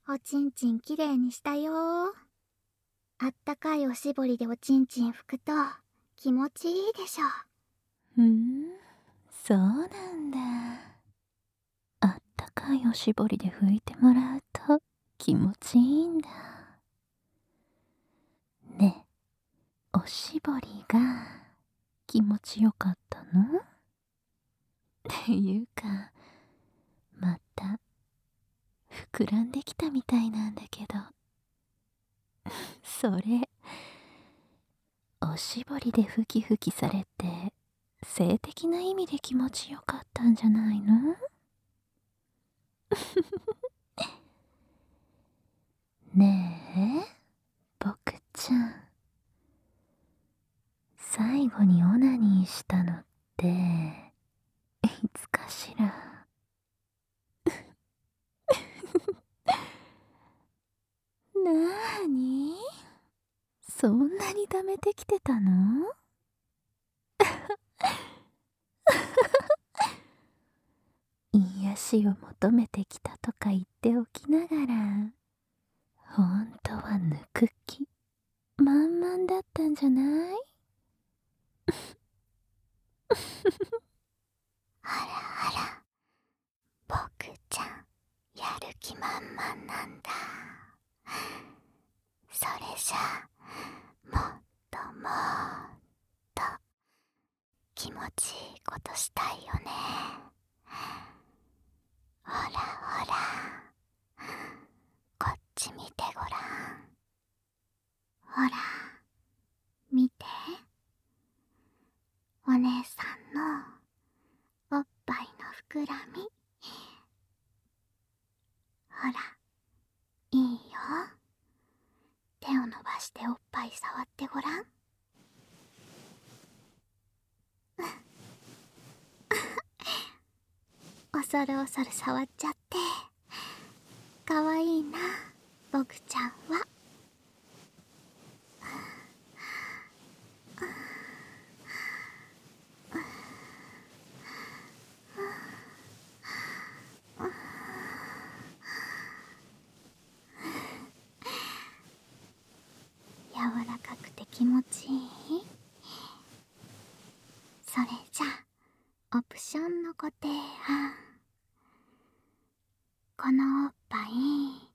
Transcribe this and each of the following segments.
おちんちんきれいにしたよ。あったかいおしぼりでおちんちん拭くと気持ちいいでしょ。 そうなんだ。あったかいおしぼりで拭いてもらうと気持ちいいんだ。ねえ、おしぼりが気持ちよかったの？っていうか、また膨らんできたみたいなんだけど、それ、おしぼりでふきふきされて、性的な意味で気持ちよかったんじゃないの？ねえ、僕ちゃん。最後にオナニーしたのって、いつかしら。なーに？そんなに溜めてきてたの？癒しを求めてきたとか言っておきながら、ほんとは抜く気満々だったんじゃない？ あらあら、僕ちゃん、やる気満々なんだ。それじゃもっともっと気持ちいいことしたいよね。ほらほら、こっち見てごらん。ほら、見て。お姉さんのおっぱいの膨らみ。ほら、いいよ。手を伸ばしておっぱい触ってごらん。恐る恐る触っちゃって。かわいいな、僕ちゃんは。柔らかくて気持ちいい？それじゃオプションのご提案。このおっぱい、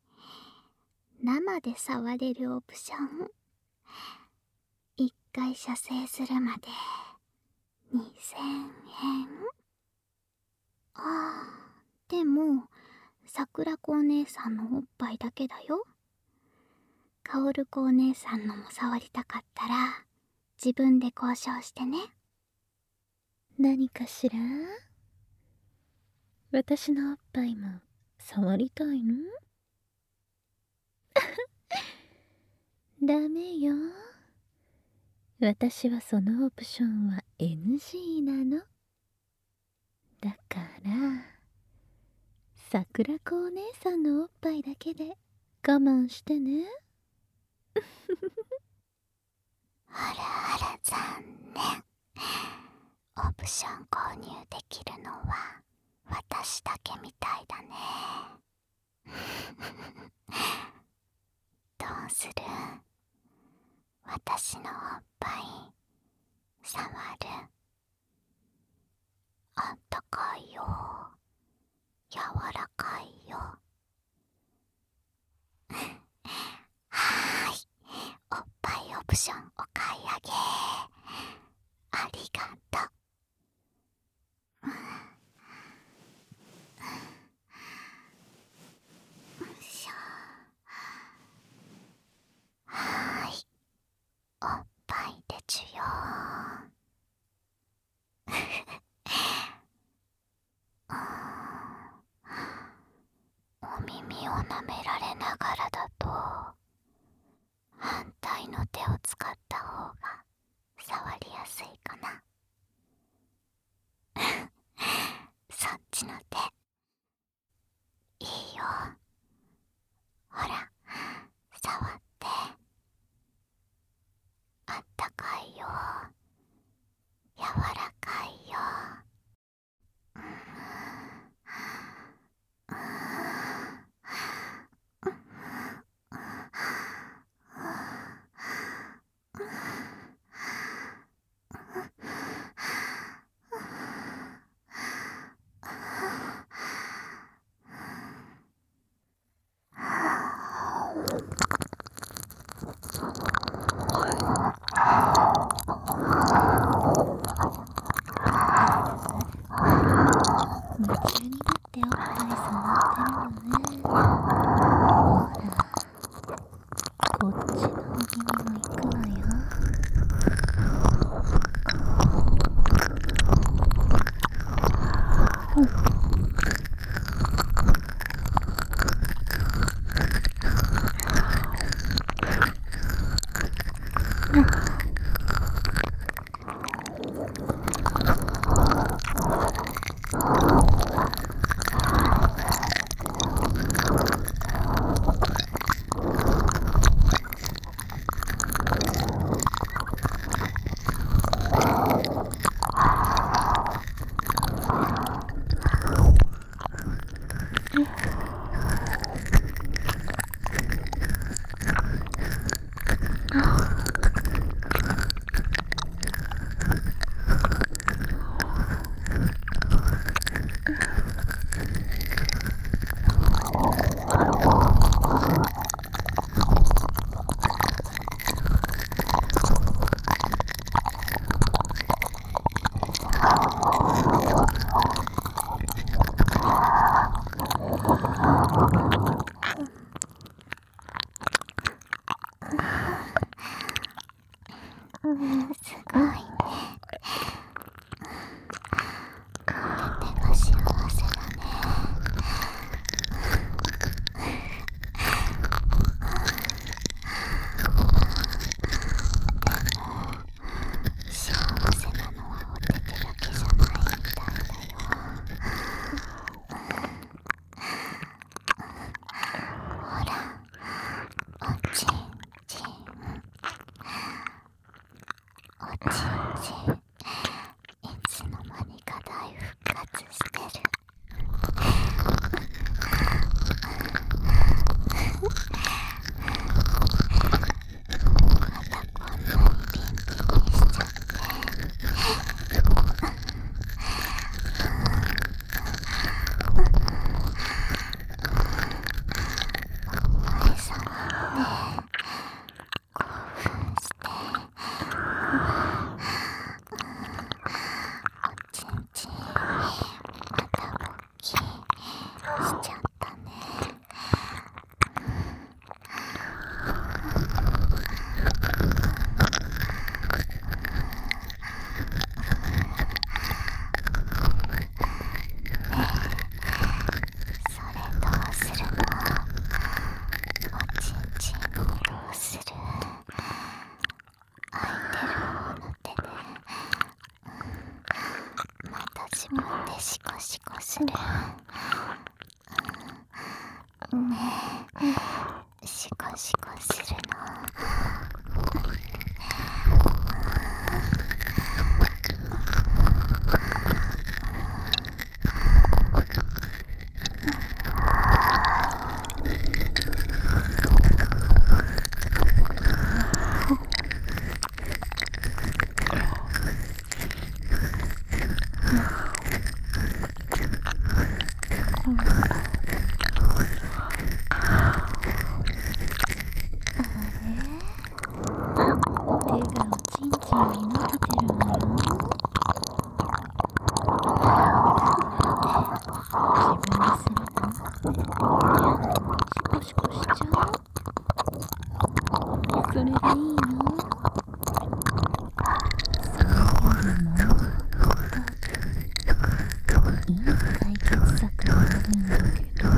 生で触れるオプション。一回射精するまで2000円。でも桜子お姉さんのおっぱいだけだよ。かおる子お姉さんのも触りたかったら自分で交渉してね。 何かしら？私のおっぱいも触りたいの？ダメよ。私はそのオプションは NG なの。だから桜子お姉さんのおっぱいだけで我慢してね。 あらあら残念。オプション購入できるのは私だけみたいだね。どうする？私のおっぱい触る？あったかいよ。柔らかいよ。はーい。おっぱいオプションお買い上げ。ありがとう。よいしょ。はーい。おっぱいでちゅよ。お耳を舐められながらだと反対の手を使った方が触りやすいかな。そっちの手いいよ。ほら、触って。あったかいよ。柔らかいよ。 夢中になっておっぱい触ってるのね。ほら、こっちの右にも行くわよ。 すごいね。これでも幸せだね。幸せなのはおててだけじゃないみたいだよ。ほら、おちんちん、おちんちん、いつの間にか大復活してる。またこんなにピンピンにしちゃって。お前さんね、興奮して、おちんちんまた勃起しちゃったね。それどうするの？おちんちんどうする？空いてる方の手でまた自分でシコシコする。ねえ、シコシコするの？ 手がおちんちんに伸びてるわよ。自分でするの？シコシコしちゃう？それでいいの？それよりもいい解決策があるんだけど。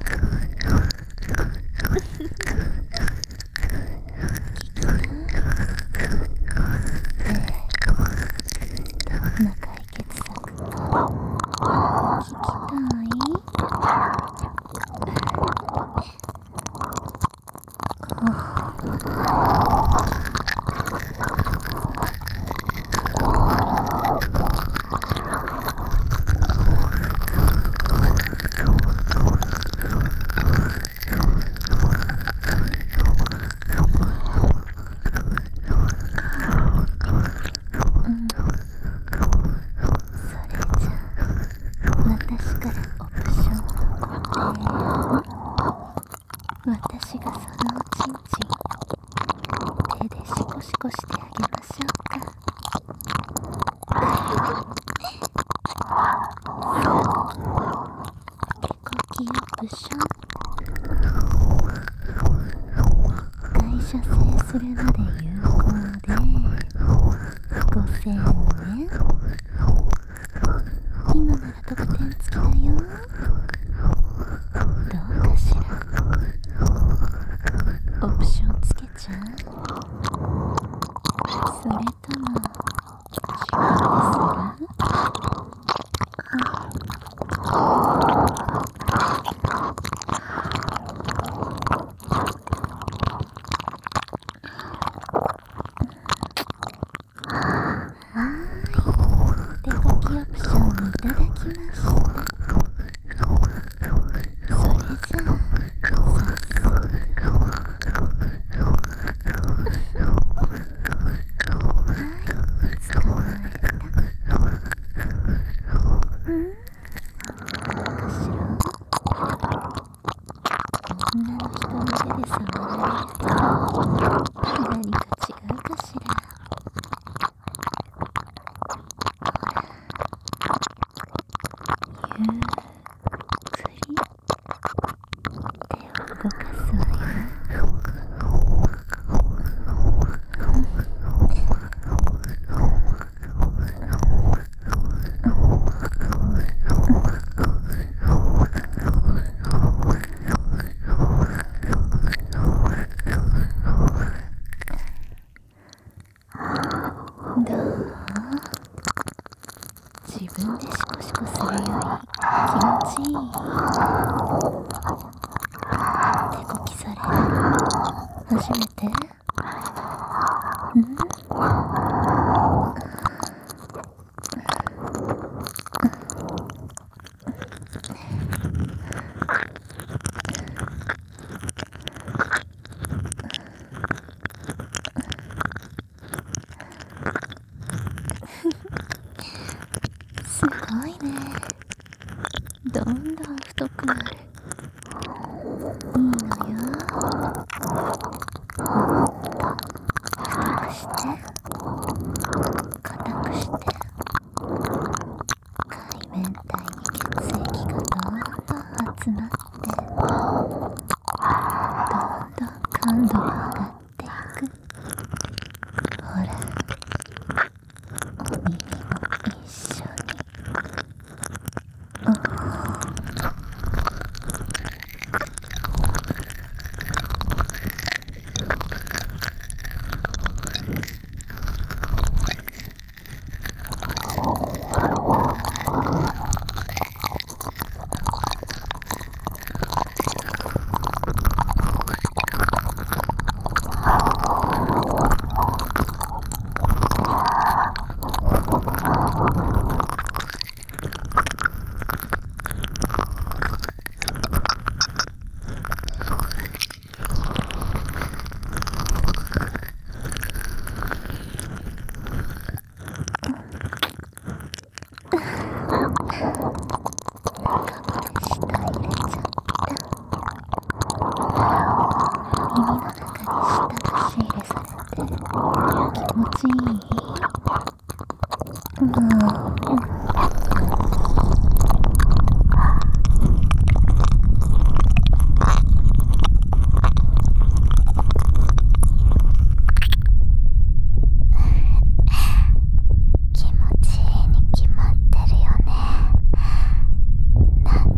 どんな解決策か聞きたい？私からオプションを私がそのおちんちん手でシコシコしてあげましょうか。 プション。会社制するまで有効で5000円。今なら特典付きだよ。どうかしら。オプションつけちゃう？それとも自分でする？手書きオプションいただきました。それじゃあ捕まえた。かしら。女の人の手で触られると何か違うかしら。ゆっくり手を動かすわよ。どう？自分でシコシコするより気持ちいい？手こきされる初めて？すごいね。どんどん太くなる。いいのよ。もっと太くして、硬くして。海面体に血液がどんどん集まって、どんどん感度が上がっていく。ほら、お耳も一緒に。 気持ちいいに決まってるよね。なん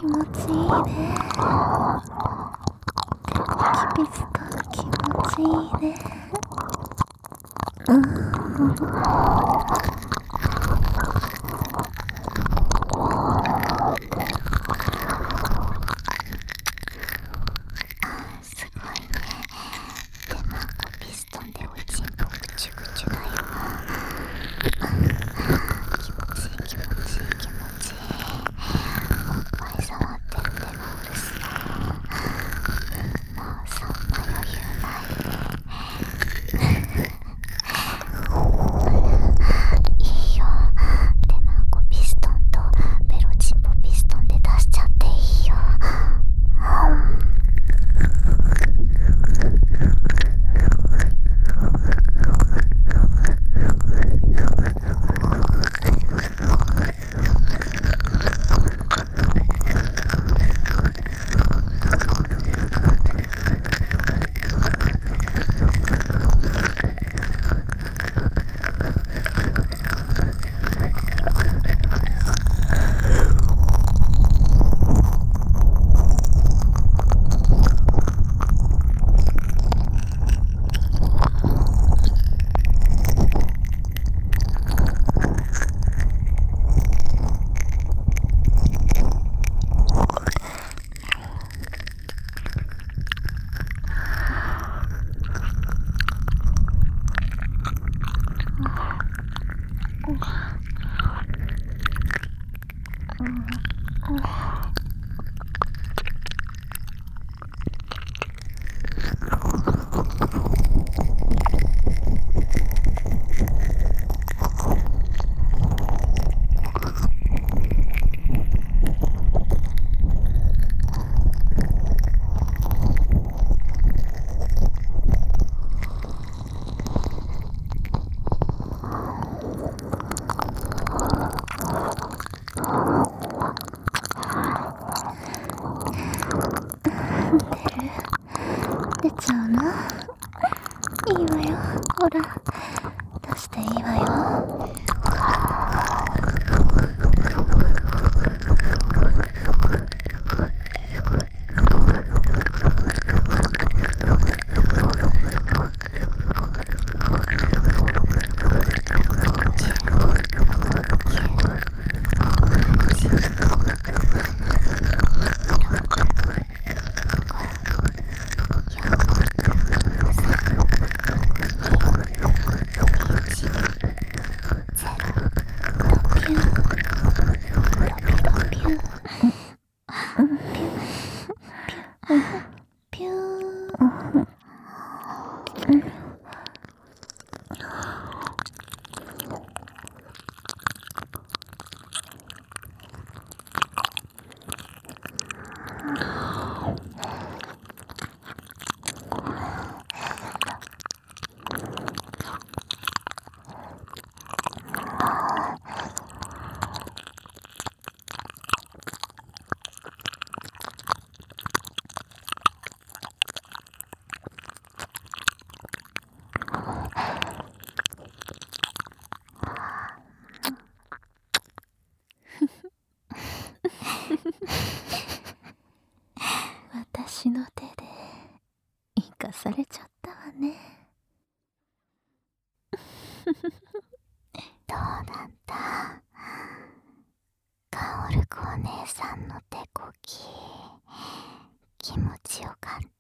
持ちいいね。手こきピストン気持ちいいね。 すごいね。手マンコピストンでおちんぽぐちゅぐちゅだよ。気持ちいい気持ちいい気持ちいい。おっぱい触ってる手がうるすい。もうそんな余裕ないいいよ。手マンコピストンとベロチンポピストンで出しちゃっていいよ。出ちゃうの？いいわよ。ほら、出していいわよ。ピュー。 私の手で生かされちゃったわね。 どうだった？カオル子お姉さんの手こき気持ちよかった？